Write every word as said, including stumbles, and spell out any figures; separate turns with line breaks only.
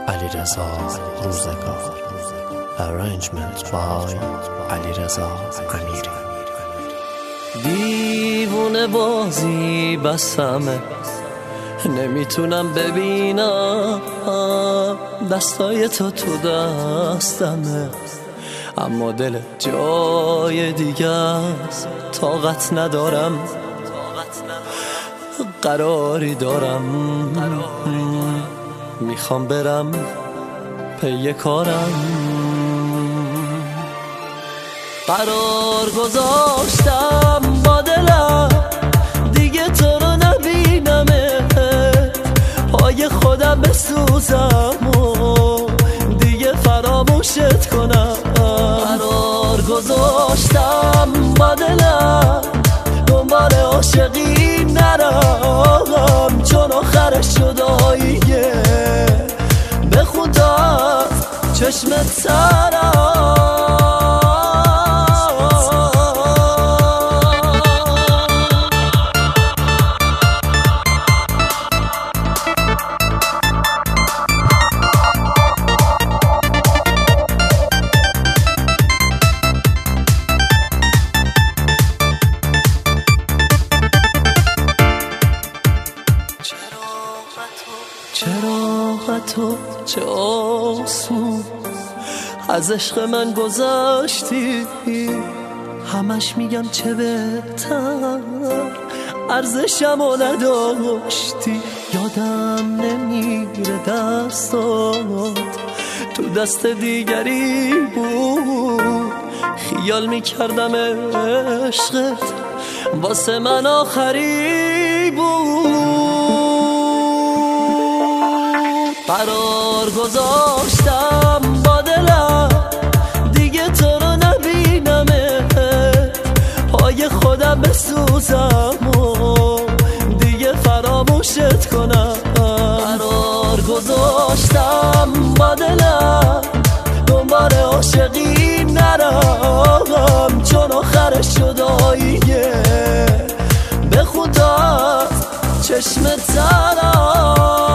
علیرضا روزگار. Arrangement by علیرضا امیری. دیوونه بازی بسمه، نمیتونم ببینم دستای تو تو دستمه، اما دل جای دیگه است. طاقت ندارم، قراری دارم، میخوام برم پی کارم. قرار گذاشتم با دلم دیگه تو رو نبینمه، پای خودم بسوزم و دیگه فراموشت کنم. قرار گذاشتم با دلم دنبال عاشقی نرم، چون آخرش جداییه. بخون تا از چشمت سرم. چرا تو چه آسون از عشق من گذاشتی، همش میگم چه بهتر ارزشمو نداشتی. یادم نمیره دستات تو دست دیگری بود، خیال میکردم عشقت واسه من آخری بود. قرار گذاشتم با دلم دیگه تو رو نبینمه، پای خودم بسوزم و دیگه فراموشت کنم. قرار گذاشتم با دلم دنبال عاشقی نرم، چون آخرش جداییه. بخون تا از چشمت سرم.